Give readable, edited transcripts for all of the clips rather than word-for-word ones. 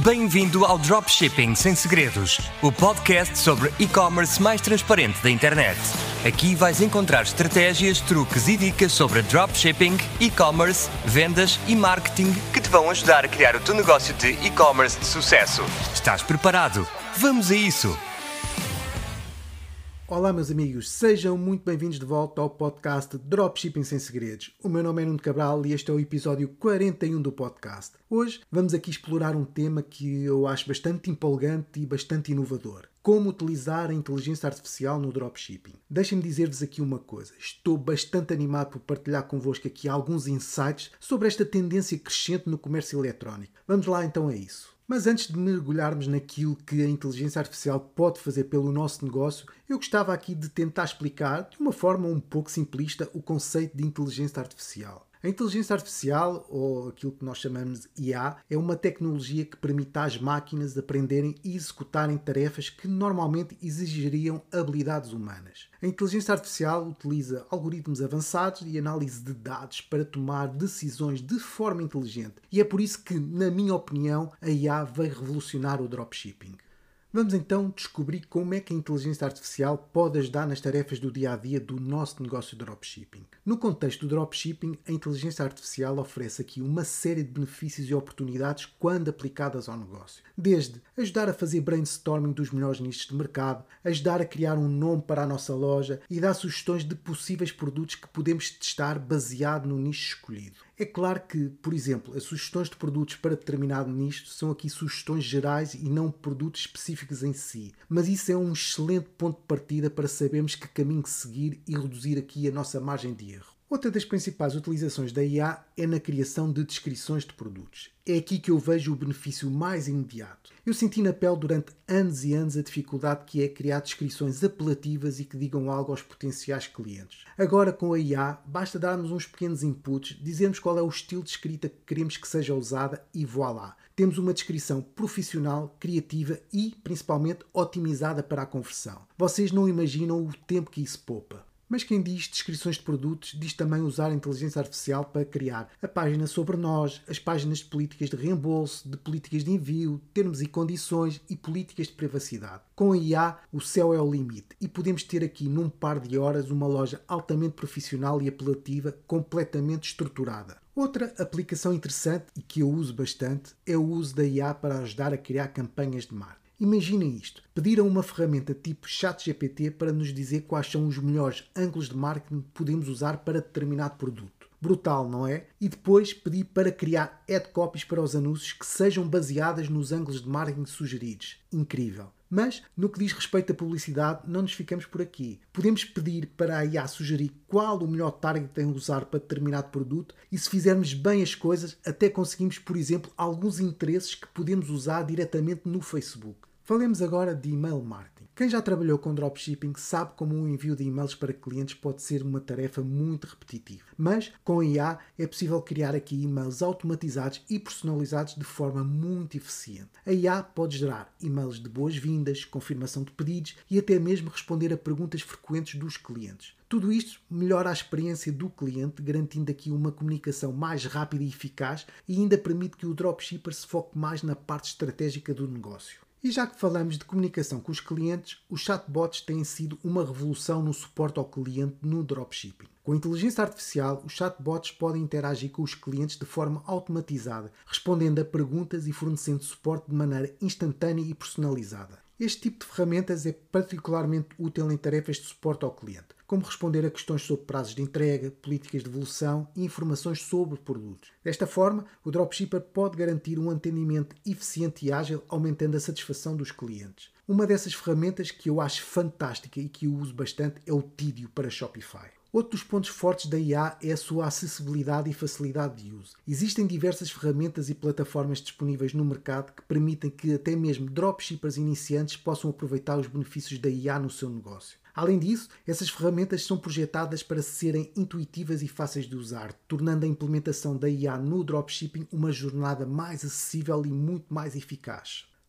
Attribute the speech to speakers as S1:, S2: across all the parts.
S1: Bem-vindo ao Dropshipping Sem Segredos, o podcast sobre e-commerce mais transparente da internet. Aqui vais encontrar estratégias, truques e dicas sobre dropshipping, e-commerce, vendas e marketing que te vão ajudar a criar o teu negócio de e-commerce de sucesso. Estás preparado? Vamos a isso!
S2: Olá meus amigos, sejam muito bem-vindos de volta ao podcast Dropshipping Sem Segredos. O meu nome é Nuno Cabral e este é o episódio 41 do podcast. Hoje vamos aqui explorar um tema que eu acho bastante empolgante e bastante inovador. Como utilizar a inteligência artificial no dropshipping. Deixem-me dizer-vos aqui uma coisa. Estou bastante animado por partilhar convosco aqui alguns insights sobre esta tendência crescente no comércio eletrónico. Vamos lá então a isso. Mas antes de mergulharmos naquilo que a inteligência artificial pode fazer pelo nosso negócio, eu gostava aqui de tentar explicar, de uma forma um pouco simplista, o conceito de inteligência artificial. A inteligência artificial, ou aquilo que nós chamamos de IA, é uma tecnologia que permite às máquinas aprenderem e executarem tarefas que normalmente exigiriam habilidades humanas. A inteligência artificial utiliza algoritmos avançados e análise de dados para tomar decisões de forma inteligente. E é por isso que, na minha opinião, a IA veio revolucionar o dropshipping. Vamos então descobrir como é que a inteligência artificial pode ajudar nas tarefas do dia-a-dia do nosso negócio de dropshipping. No contexto do dropshipping, a inteligência artificial oferece aqui uma série de benefícios e oportunidades quando aplicadas ao negócio. Desde ajudar a fazer brainstorming dos melhores nichos de mercado, ajudar a criar um nome para a nossa loja e dar sugestões de possíveis produtos que podemos testar baseado no nicho escolhido. É claro que, por exemplo, as sugestões de produtos para determinado nicho são aqui sugestões gerais e não produtos específicos em si. Mas isso é um excelente ponto de partida para sabermos que caminho seguir e reduzir aqui a nossa margem de erro. Outra das principais utilizações da IA é na criação de descrições de produtos. É aqui que eu vejo o benefício mais imediato. Eu senti na pele durante anos e anos a dificuldade que é criar descrições apelativas e que digam algo aos potenciais clientes. Agora com a IA basta darmos uns pequenos inputs, dizermos qual é o estilo de escrita que queremos que seja usada e voilá. Temos uma descrição profissional, criativa e, principalmente, otimizada para a conversão. Vocês não imaginam o tempo que isso poupa. Mas quem diz descrições de produtos diz também usar a inteligência artificial para criar a página sobre nós, as páginas de políticas de reembolso, de políticas de envio, termos e condições e políticas de privacidade. Com a IA, o céu é o limite e podemos ter aqui num par de horas uma loja altamente profissional e apelativa, completamente estruturada. Outra aplicação interessante e que eu uso bastante é o uso da IA para ajudar a criar campanhas de marketing. Imaginem isto, pedir a uma ferramenta tipo ChatGPT para nos dizer quais são os melhores ângulos de marketing que podemos usar para determinado produto. Brutal, não é? E depois pedir para criar ad copies para os anúncios que sejam baseadas nos ângulos de marketing sugeridos. Incrível! Mas, no que diz respeito à publicidade, não nos ficamos por aqui. Podemos pedir para a IA sugerir qual o melhor target a usar para determinado produto e se fizermos bem as coisas, até conseguimos, por exemplo, alguns interesses que podemos usar diretamente no Facebook. Falemos agora de email marketing. Quem já trabalhou com dropshipping sabe como o envio de e-mails para clientes pode ser uma tarefa muito repetitiva. Mas, com a IA, é possível criar aqui e-mails automatizados e personalizados de forma muito eficiente. A IA pode gerar e-mails de boas-vindas, confirmação de pedidos e até mesmo responder a perguntas frequentes dos clientes. Tudo isto melhora a experiência do cliente, garantindo aqui uma comunicação mais rápida e eficaz e ainda permite que o dropshipper se foque mais na parte estratégica do negócio. E já que falamos de comunicação com os clientes, os chatbots têm sido uma revolução no suporte ao cliente no dropshipping. Com a inteligência artificial, os chatbots podem interagir com os clientes de forma automatizada, respondendo a perguntas e fornecendo suporte de maneira instantânea e personalizada. Este tipo de ferramentas é particularmente útil em tarefas de suporte ao cliente, como responder a questões sobre prazos de entrega, políticas de devolução e informações sobre produtos. Desta forma, o dropshipper pode garantir um atendimento eficiente e ágil, aumentando a satisfação dos clientes. Uma dessas ferramentas que eu acho fantástica e que eu uso bastante é o Tidio para Shopify. Outro dos pontos fortes da IA é a sua acessibilidade e facilidade de uso. Existem diversas ferramentas e plataformas disponíveis no mercado que permitem que até mesmo dropshippers iniciantes possam aproveitar os benefícios da IA no seu negócio. Além disso, essas ferramentas são projetadas para serem intuitivas e fáceis de usar, tornando a implementação da IA no dropshipping uma jornada mais acessível e muito mais eficaz.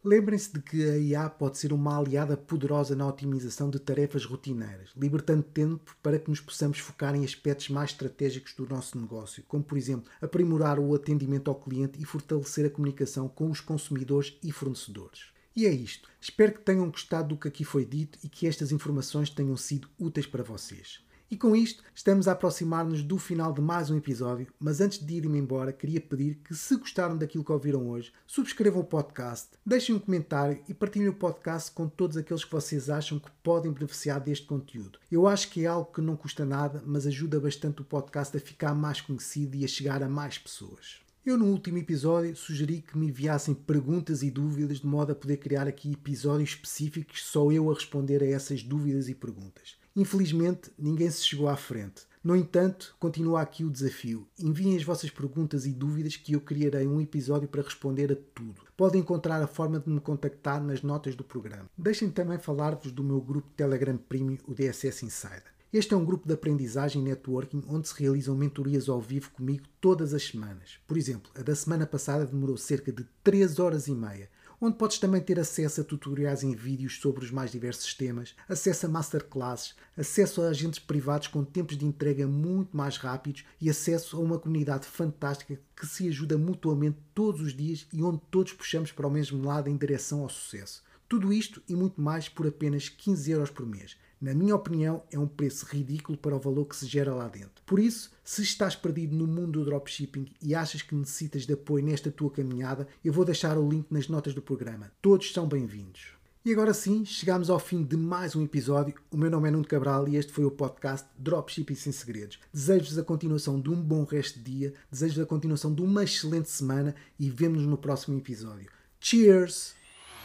S2: Lembrem-se de que a IA pode ser uma aliada poderosa na otimização de tarefas rotineiras, libertando tempo para que nos possamos focar em aspectos mais estratégicos do nosso negócio, como, por exemplo, aprimorar o atendimento ao cliente e fortalecer a comunicação com os consumidores e fornecedores. E é isto. Espero que tenham gostado do que aqui foi dito e que estas informações tenham sido úteis para vocês. E com isto, estamos a aproximar-nos do final de mais um episódio, mas antes de irem embora, queria pedir que, se gostaram daquilo que ouviram hoje, subscrevam o podcast, deixem um comentário e partilhem o podcast com todos aqueles que vocês acham que podem beneficiar deste conteúdo. Eu acho que é algo que não custa nada, mas ajuda bastante o podcast a ficar mais conhecido e a chegar a mais pessoas. Eu, no último episódio, sugeri que me enviassem perguntas e dúvidas de modo a poder criar aqui episódios específicos só eu a responder a essas dúvidas e perguntas. Infelizmente, ninguém se chegou à frente. No entanto, continua aqui o desafio. Enviem as vossas perguntas e dúvidas que eu criarei um episódio para responder a tudo. Podem encontrar a forma de me contactar nas notas do programa. Deixem também falar-vos do meu grupo Telegram Premium, o DSS Insider. Este é um grupo de aprendizagem e networking onde se realizam mentorias ao vivo comigo todas as semanas. Por exemplo, a da semana passada demorou cerca de 3 horas e meia, onde podes também ter acesso a tutoriais em vídeos sobre os mais diversos temas, acesso a masterclasses, acesso a agentes privados com tempos de entrega muito mais rápidos e acesso a uma comunidade fantástica que se ajuda mutuamente todos os dias e onde todos puxamos para o mesmo lado em direção ao sucesso. Tudo isto e muito mais por apenas 15€ por mês. Na minha opinião, é um preço ridículo para o valor que se gera lá dentro. Por isso, se estás perdido no mundo do dropshipping e achas que necessitas de apoio nesta tua caminhada, eu vou deixar o link nas notas do programa. Todos são bem-vindos. E agora sim, chegamos ao fim de mais um episódio. O meu nome é Nuno Cabral e este foi o podcast Dropshipping Sem Segredos. Desejo-vos a continuação de um bom resto de dia, desejo-vos a continuação de uma excelente semana e vemo-nos no próximo episódio. Cheers!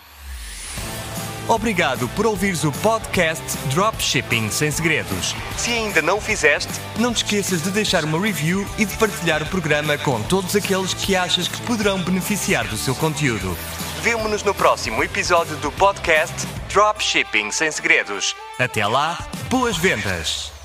S1: Obrigado por ouvires o podcast Dropshipping Sem Segredos. Se ainda não o fizeste, não te esqueças de deixar uma review e de partilhar o programa com todos aqueles que achas que poderão beneficiar do seu conteúdo. Vemo-nos no próximo episódio do podcast Dropshipping Sem Segredos. Até lá, boas vendas!